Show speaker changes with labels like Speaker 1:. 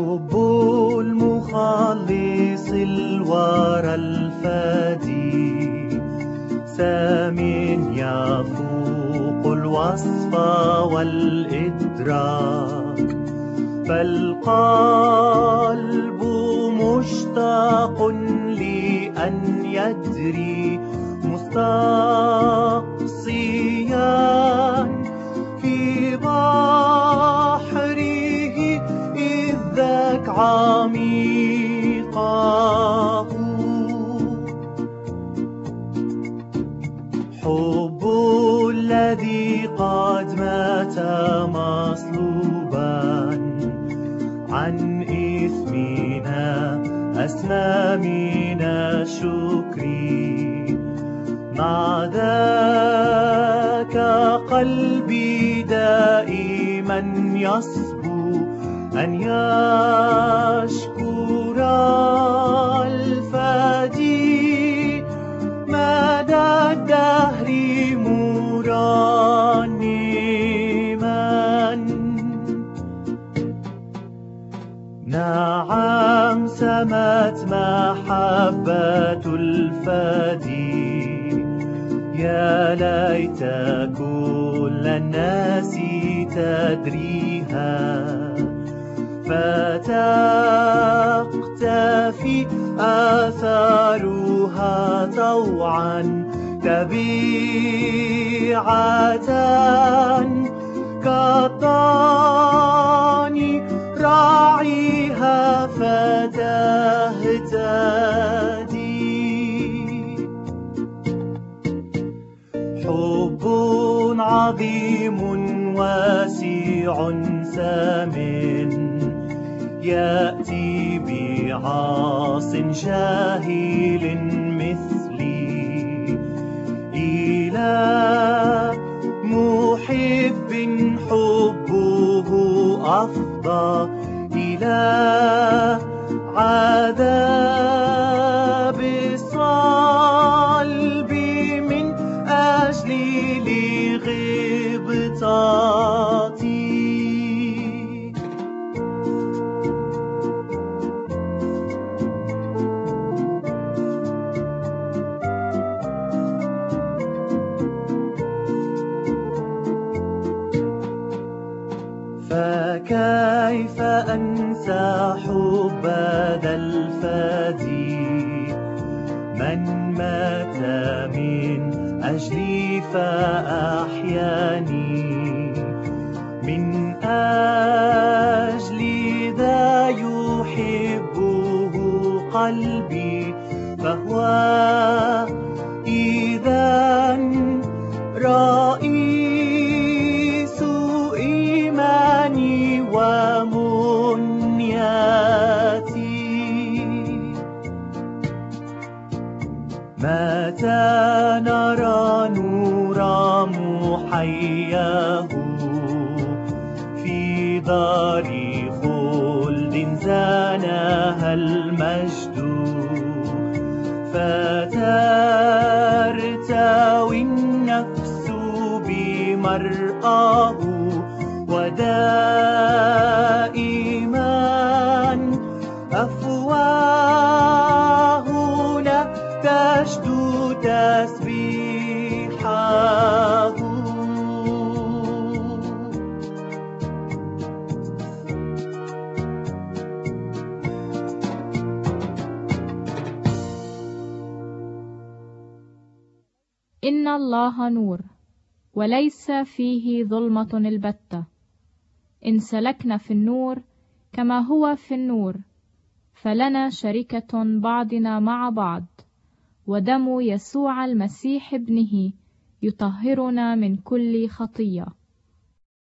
Speaker 1: حب المخلص الورى الفادي سامٍ يفوق الوصف والإدراك، فالقلب مشتاق لأن يدري مستقصيا في بحره إذ ذاك عميقه. حب الذي قد مات مصلوبا عن إثمنا أسمى من الشكر، مع ذاك قلبي دائما يصبو أن يشكر الفادي مدى الدهر مرنما. نعم سمت محبة الفادي، يا ليت كل الناس تدريها، فتقتفي آثارها طوعا تبيعة كالضان راعيها فتهتدي. حب عظيم واسع سامٍ يأتي بعاص شاهل مثلي إلى محب حبه أفضى إلى عذاب الصلب من أجل لغبطتي. فكيف أنسى حب ذا الفادي من مات من أجلي فأحياني، من أجل ذا يحبه قلبي، فهو إذن رئيس إيماني ومنياتي. متى نرى نور محياه في دار خلد زانها المجد، فترتوي النفس بمرآه، ودائما أفواهنا تشدو تسبيحه.
Speaker 2: إن الله نور وليس فيه ظلمة البتة. إن سلكنا في النور كما هو في النور فلنا شركة بعضنا مع بعض، ودم يسوع المسيح ابنه يطهرنا من كل خطية.